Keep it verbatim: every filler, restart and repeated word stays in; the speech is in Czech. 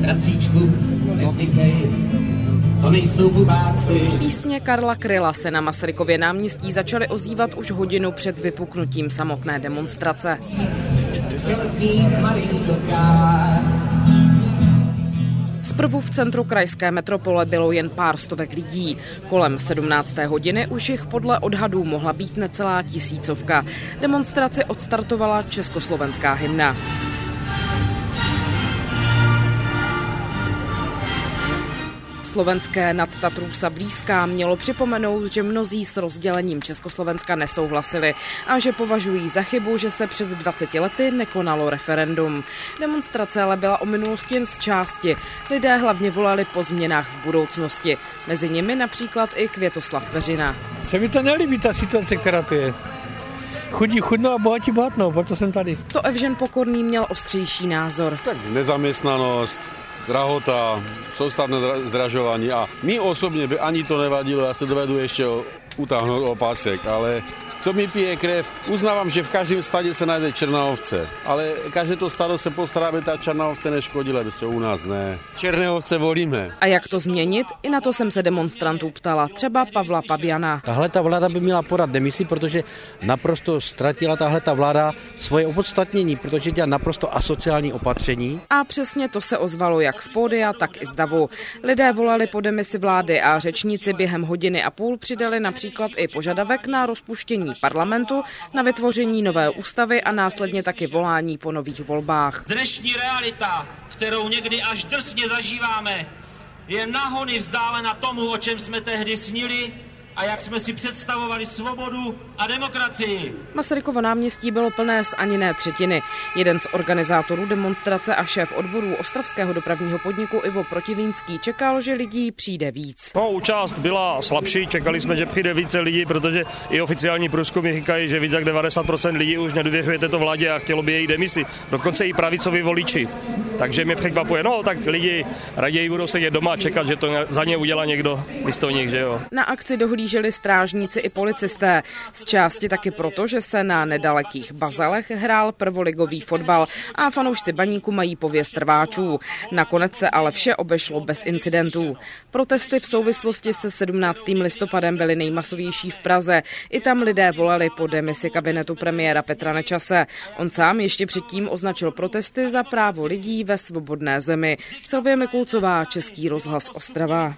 Bratříčku, nezdykej, to nejsou bubáci. Písně Karla Kryla se na Masarykově náměstí začaly ozývat už hodinu před vypuknutím samotné demonstrace. Zprvu v centru krajské metropole bylo jen pár stovek lidí. Kolem sedmnácté hodiny už jich podle odhadů mohla být necelá tisícovka. Demonstraci odstartovala československá hymna. Slovenské Nad Tatrůsa blízká mělo připomenout, že mnozí s rozdělením Československa nesouhlasili a že považují za chybu, že se před dvaceti lety nekonalo referendum. Demonstrace ale byla o minulosti jen z části. Lidé hlavně volali po změnách v budoucnosti. Mezi nimi například i Květoslav Peřina. Se mi to nelíbí, ta situace, která tu je. Chudí chudnou a bohatí bohatnou, proto jsem tady. To Evžen Pokorný měl ostřejší názor. Tak nezaměstnanost, drahota, soustavné zdražování a mi osobně by ani to nevadilo, já se dovedu ještě utáhnout opasek, ale co mi pije krev, uznávám, že v každém stadě se najde černá ovce, ale každé to stado se postará, aby ta černá ovce neškodila, to u nás ne. Černé ovce volíme. A jak to změnit? I na to jsem se demonstrantů ptala, třeba Pavla Pabiana. Tahle ta vláda by měla podat demisi, protože naprosto ztratila tahle ta vláda svoje opodstatnění, protože dělá naprosto asociální opatření. A přesně to se ozvalo jak z pódia, tak i z davu. Lidé volali po demisi vlády a řečníci během hodiny a půl přidali například i požadavek na rozpuštění parlamentu, na vytvoření nové ústavy a následně taky volání po nových volbách. Dnešní realita, kterou někdy až drsně zažíváme, je nahony vzdálena tomu, o čem jsme tehdy snili a jak jsme si představovali svobodu a demokracii. Masarykovo náměstí bylo plné z ani ne třetiny. Jeden z organizátorů demonstrace a šéf odborů ostravského dopravního podniku Ivo Protivínský čekal, že lidí přijde víc. No, účast byla slabší, čekali jsme, že přijde více lidí, protože i oficiální průzkumy říkají, že víc jak devadesát procent lidí už nedůvěřuje této vládě a chtělo by její demisi. Dokonce i pravicoví voliči. Takže mě překvapuje, no tak lidi raději budou sedět doma a čekat, že to za ně udělá někdo místo nich, že jo. Na akci dohlíželi strážníci i policisté. Z části taky proto, že se na nedalekých Bazelech hrál prvoligový fotbal a fanoušci Baníku mají pověst rváčů. Nakonec se ale vše obešlo bez incidentů. Protesty v souvislosti se sedmnáctým listopadem byly nejmasovější v Praze. I tam lidé volali po demisi kabinetu premiéra Petra Nečase. On sám ještě předtím označil protesty za právo lidí ve svobodné zemi. Silvie Mikulcová, Český rozhlas Ostrava.